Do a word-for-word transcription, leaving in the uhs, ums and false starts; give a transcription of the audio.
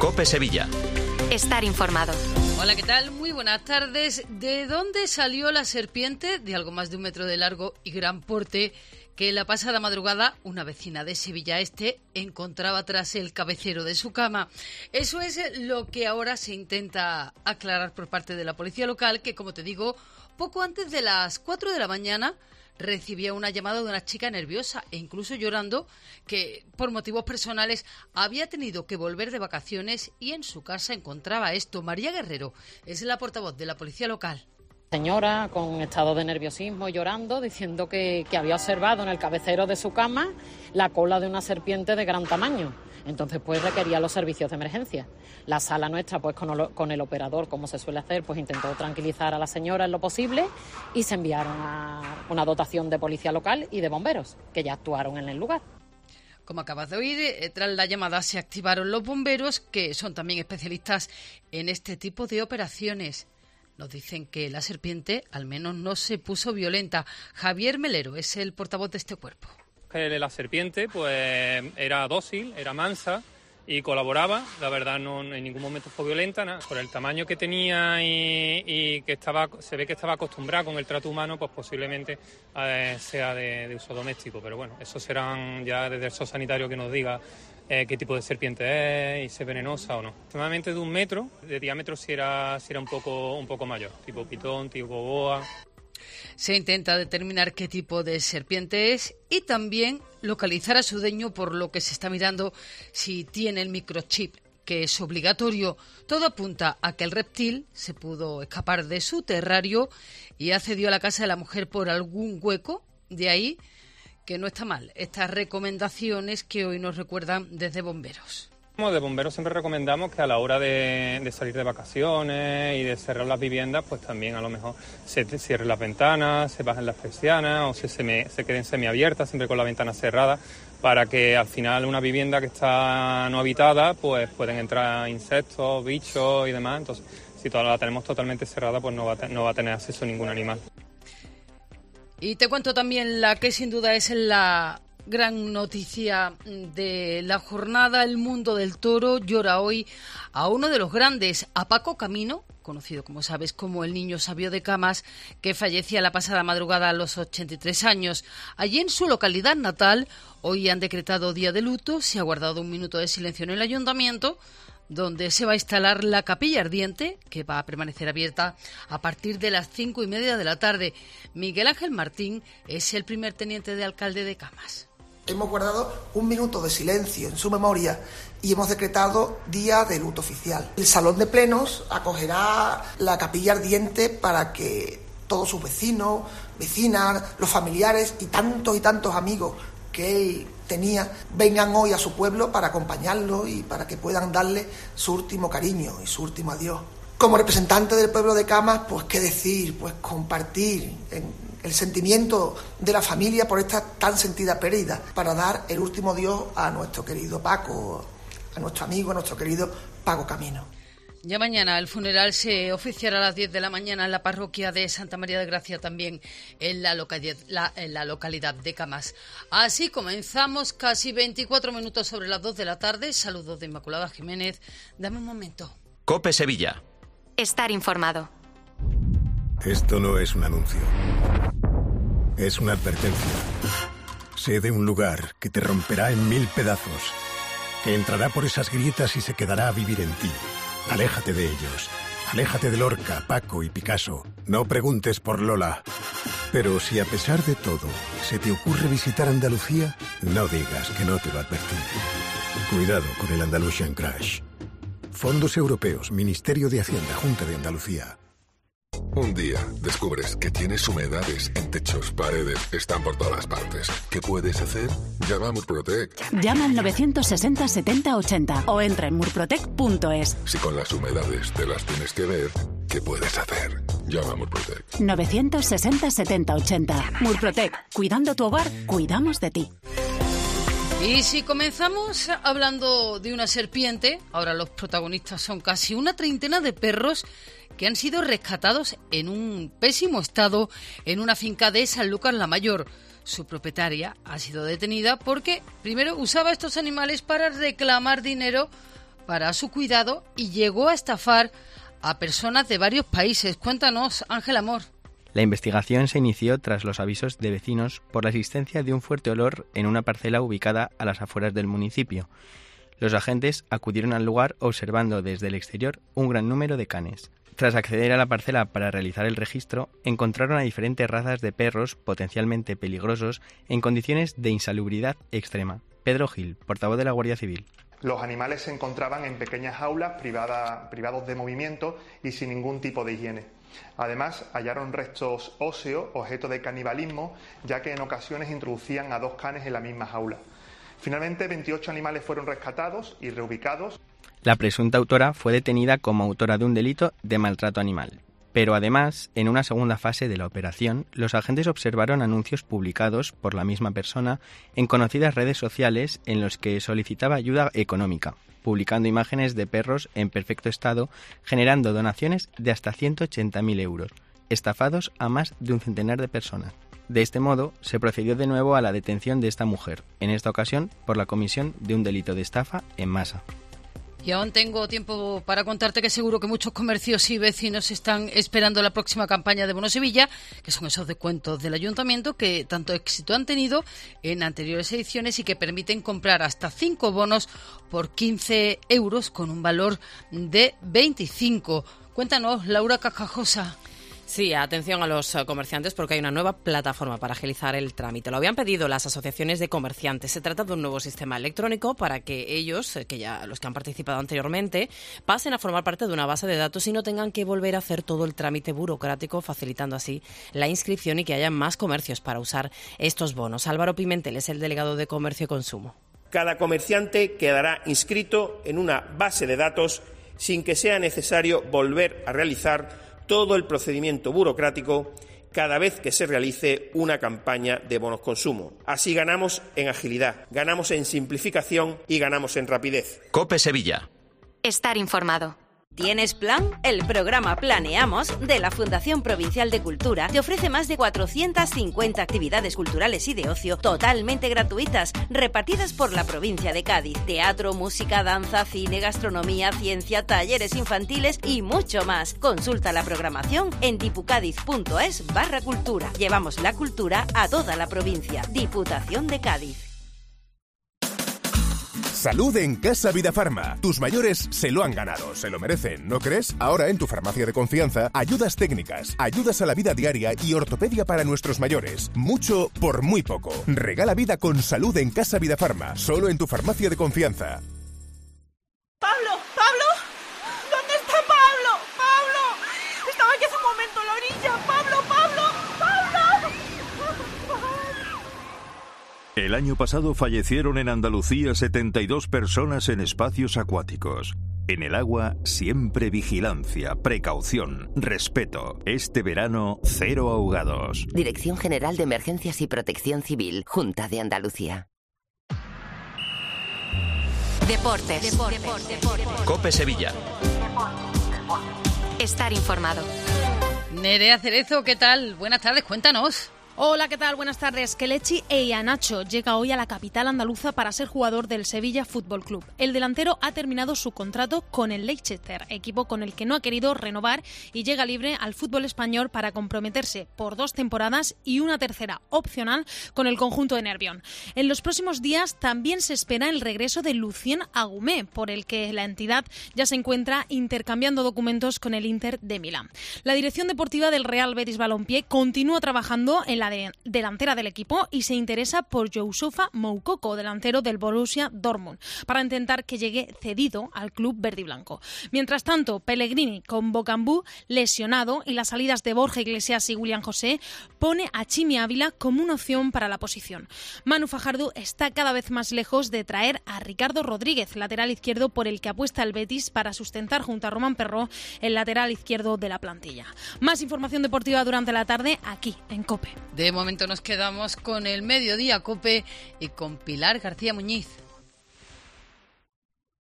COPE Sevilla. Estar informado. Hola, ¿qué tal? Muy buenas tardes. ¿De dónde salió la serpiente de algo más de un metro de largo y gran porte que la pasada madrugada una vecina de Sevilla Este encontraba tras el cabecero de su cama? Eso es lo que ahora se intenta aclarar por parte de la policía local, que, como te digo, poco antes de las cuatro de la mañana recibía una llamada de una chica nerviosa e incluso llorando, que por motivos personales había tenido que volver de vacaciones y en su casa encontraba esto. María Guerrero es la portavoz de la policía local. Señora con estado de nerviosismo, llorando, diciendo que, que había observado en el cabecero de su cama la cola de una serpiente de gran tamaño. Entonces, pues, requería los servicios de emergencia. La sala nuestra, pues, con, con el operador, como se suele hacer, pues intentó tranquilizar a la señora en lo posible y se enviaron a una dotación de policía local y de bomberos, que ya actuaron en el lugar. Como acabas de oír, eh, tras la llamada se activaron los bomberos, que son también especialistas en este tipo de operaciones. Nos dicen que la serpiente al menos no se puso violenta. Javier Melero es el portavoz de este cuerpo. La serpiente pues era dócil, era mansa y colaboraba. La verdad no en ningún momento fue violenta, nada. Por el tamaño que tenía y, y que estaba, se ve que estaba acostumbrada con el trato humano, pues posiblemente eh, sea de, de uso doméstico. Pero bueno, eso serán ya desde el zoosanitario que nos diga eh, qué tipo de serpiente es y si es venenosa o no. Aproximadamente de un metro, de diámetro si era, si era un poco, un poco mayor, tipo pitón, tipo boa. Se intenta determinar qué tipo de serpiente es y también localizar a su dueño, por lo que se está mirando si tiene el microchip, que es obligatorio. Todo apunta a que el reptil se pudo escapar de su terrario y accedió a la casa de la mujer por algún hueco. De ahí que no está mal estas recomendaciones que hoy nos recuerdan desde bomberos. De bomberos siempre recomendamos que a la hora de, de salir de vacaciones y de cerrar las viviendas, pues también a lo mejor se cierren las ventanas, se bajen las persianas o se, se, me, se queden semiabiertas, siempre con la ventana cerrada, para que al final una vivienda que está no habitada, pues pueden entrar insectos, bichos y demás. Entonces, si toda la tenemos totalmente cerrada, pues no va, a, no va a tener acceso a ningún animal. Y te cuento también la que sin duda es la gran noticia de la jornada. El mundo del toro llora hoy a uno de los grandes, a Paco Camino, conocido, como sabes, como el niño sabio de Camas, que fallecía la pasada madrugada a los ochenta y tres años. Allí en su localidad natal, hoy han decretado día de luto. Se ha guardado un minuto de silencio en el ayuntamiento, donde se va a instalar la capilla ardiente, que va a permanecer abierta a partir de las cinco y media de la tarde. Miguel Ángel Martín es el primer teniente de alcalde de Camas. Hemos guardado un minuto de silencio en su memoria y hemos decretado día de luto oficial. El salón de plenos acogerá la capilla ardiente para que todos sus vecinos, vecinas, los familiares y tantos y tantos amigos que él tenía vengan hoy a su pueblo para acompañarlo y para que puedan darle su último cariño y su último adiós. Como representante del pueblo de Camas, pues qué decir, pues compartir en el sentimiento de la familia por esta tan sentida pérdida, para dar el último adiós a nuestro querido Paco, a nuestro amigo, a nuestro querido Paco Camino. Ya mañana el funeral se oficiará a las diez de la mañana en la parroquia de Santa María de Gracia, también en la localidad, la, en la localidad de Camas. Así comenzamos, casi veinticuatro minutos sobre las dos de la tarde. Saludos de Inmaculada Jiménez. Dame un momento. COPE Sevilla. Estar informado. Esto no es un anuncio. Es una advertencia. Sé de un lugar que te romperá en mil pedazos, que entrará por esas grietas y se quedará a vivir en ti. Aléjate de ellos. Aléjate de Lorca, Paco y Picasso. No preguntes por Lola. Pero si a pesar de todo se te ocurre visitar Andalucía, no digas que no te lo advertí. Cuidado con el Andalusian Crash. Fondos Europeos, Ministerio de Hacienda, Junta de Andalucía. Un día descubres que tienes humedades en techos, paredes, están por todas partes. ¿Qué puedes hacer? Llama a Murprotec. Llama al novecientos sesenta setenta ochenta o entra en murprotec punto es. Si con las humedades te las tienes que ver, ¿qué puedes hacer? Llama a Murprotec. novecientos sesenta setenta ochenta. Murprotec. Cuidando tu hogar, cuidamos de ti. Y si comenzamos hablando de una serpiente, ahora los protagonistas son casi una treintena de perros que han sido rescatados en un pésimo estado en una finca de Sanlúcar la Mayor. Su propietaria ha sido detenida porque primero usaba estos animales para reclamar dinero para su cuidado y llegó a estafar a personas de varios países. Cuéntanos, Ángel Amor. La investigación se inició tras los avisos de vecinos por la existencia de un fuerte olor en una parcela ubicada a las afueras del municipio. Los agentes acudieron al lugar observando desde el exterior un gran número de canes. Tras acceder a la parcela para realizar el registro, encontraron a diferentes razas de perros potencialmente peligrosos en condiciones de insalubridad extrema. Pedro Gil, portavoz de la Guardia Civil. Los animales se encontraban en pequeñas jaulas privadas, privados de movimiento y sin ningún tipo de higiene. Además, hallaron restos óseos, objeto de canibalismo, ya que en ocasiones introducían a dos canes en la misma jaula. Finalmente, veintiocho animales fueron rescatados y reubicados. La presunta autora fue detenida como autora de un delito de maltrato animal. Pero además, en una segunda fase de la operación, los agentes observaron anuncios publicados por la misma persona en conocidas redes sociales en los que solicitaba ayuda económica, publicando imágenes de perros en perfecto estado, generando donaciones de hasta ciento ochenta mil euros, estafados a más de un centenar de personas. De este modo, se procedió de nuevo a la detención de esta mujer, en esta ocasión por la comisión de un delito de estafa en masa. Y aún tengo tiempo para contarte que seguro que muchos comercios y vecinos están esperando la próxima campaña de Bono Sevilla, que son esos descuentos del ayuntamiento que tanto éxito han tenido en anteriores ediciones y que permiten comprar hasta cinco bonos por quince euros con un valor de veinticinco. Cuéntanos, Laura Cacajosa. Sí, atención a los comerciantes porque hay una nueva plataforma para agilizar el trámite. Lo habían pedido las asociaciones de comerciantes. Se trata de un nuevo sistema electrónico para que ellos, que ya los que han participado anteriormente, pasen a formar parte de una base de datos y no tengan que volver a hacer todo el trámite burocrático, facilitando así la inscripción y que haya más comercios para usar estos bonos. Álvaro Pimentel es el delegado de Comercio y Consumo. Cada comerciante quedará inscrito en una base de datos sin que sea necesario volver a realizar todo el procedimiento burocrático cada vez que se realice una campaña de bonos consumo. Así ganamos en agilidad, ganamos en simplificación y ganamos en rapidez. COPE Sevilla. Estar informado. ¿Tienes plan? El programa Planeamos de la Fundación Provincial de Cultura te ofrece más de cuatrocientas cincuenta actividades culturales y de ocio totalmente gratuitas, repartidas por la provincia de Cádiz. Teatro, música, danza, cine, gastronomía, ciencia, talleres infantiles y mucho más. Consulta la programación en dipucadiz.es barra cultura. Llevamos la cultura a toda la provincia. Diputación de Cádiz. Salud en Casa Vidafarma. Tus mayores se lo han ganado, se lo merecen, ¿no crees? Ahora en tu farmacia de confianza, ayudas técnicas, ayudas a la vida diaria y ortopedia para nuestros mayores. Mucho por muy poco. Regala vida con salud en Casa Vidafarma, solo en tu farmacia de confianza. ¡Pablo! ¡Pablo! ¿Dónde está Pablo? ¡Pablo! Estaba aquí hace un momento en la orilla. ¡Pablo! ¡Pablo! ¡Pablo! El año pasado fallecieron en Andalucía setenta y dos personas en espacios acuáticos. En el agua, siempre vigilancia, precaución, respeto. Este verano, cero ahogados. Dirección General de Emergencias y Protección Civil, Junta de Andalucía. Deportes. Deportes. Deportes. COPE Sevilla. Estar informado. Nerea Cerezo, ¿qué tal? Buenas tardes, cuéntanos. Hola, ¿qué tal? Buenas tardes. Kelechi Iheanacho llega hoy a la capital andaluza para ser jugador del Sevilla Fútbol Club. El delantero ha terminado su contrato con el Leicester, equipo con el que no ha querido renovar, y llega libre al fútbol español para comprometerse por dos temporadas y una tercera opcional con el conjunto de Nervión. En los próximos días también se espera el regreso de Lucien Agumé, por el que la entidad ya se encuentra intercambiando documentos con el Inter de Milán. La dirección deportiva del Real Betis Balompié continúa trabajando en la de delantera del equipo y se interesa por Youssoufa Moukoko, delantero del Borussia Dortmund, para intentar que llegue cedido al club verdiblanco. Mientras tanto, Pellegrini, con Bocambú lesionado y las salidas de Borja Iglesias y William José, pone a Chimi Ávila como una opción para la posición. Manu Fajardo está cada vez más lejos de traer a Ricardo Rodríguez, lateral izquierdo por el que apuesta el Betis para sustentar junto a Román Perró el lateral izquierdo de la plantilla. Más información deportiva durante la tarde aquí en COPE. De momento nos quedamos con el Mediodía COPE y con Pilar García Muñiz.